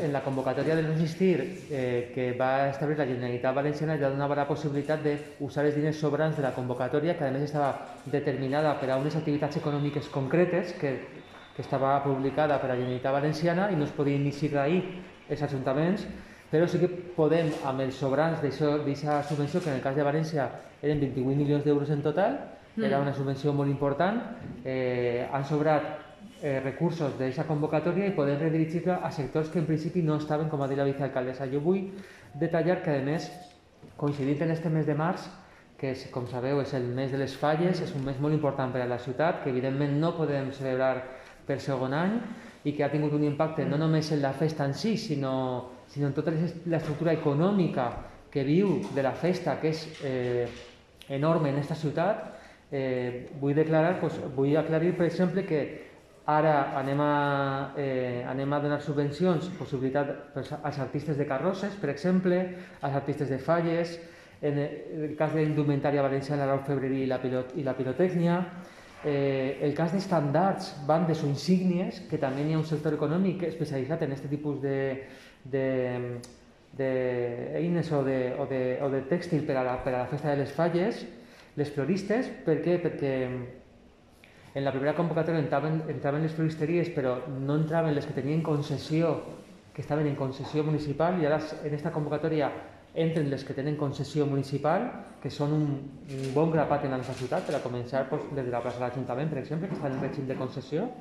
en la convocatòria de resistir que va establir la Generalitat Valenciana ja donava la possibilitat d'usar els diners sobrants de la convocatòria, que a més estava determinada per a unes activitats econòmiques concretes que estava publicada per la Generalitat Valenciana i no es podien iniciar ahir els ajuntaments, però sí que podem, amb els sobrants d'aquesta subvenció, que en el cas de València eren 28 milions d'euros en total, era una subvenció molt important, han sobrat recursos d'aquesta convocatòria i podem redirigir-la a sectors que en principi no estaven, com ha dit la vicealcaldessa. Jo vull detallar que, a més, coincidint en este mes de març, que com sabeu és el mes de les falles, és un mes molt important per a la ciutat, que evidentment no podem celebrar per segon any i que ha tingut un impacte no només en la festa en si, sinó en tota l'estructura econòmica que viu de la festa, que és enorme en aquesta ciutat. Vull aclarir, per exemple, que ara anem a donar subvencions, possibilitat als artistes de carrosses, per exemple, als artistes de falles, en el cas de l'indumentària valenciana, l'orfebreria i la pirotècnia, el cas d'estandards, bandes o insígnies, que també hi ha un sector econòmic especialitzat en aquest tipus d'eines o de tèxtil per a la festa de les falles, les floristes. Per què? Perquè en la primera convocatòria entraven les floristeries, però no entraven les que tenien concessió, que estaven en concessió municipal, i ara en aquesta convocatòria entren les que tenen concessió municipal, que són un bon grapat en la nostra ciutat, per a començar des de la plaça de l'Ajuntament, per exemple, que estan en règim de concessió.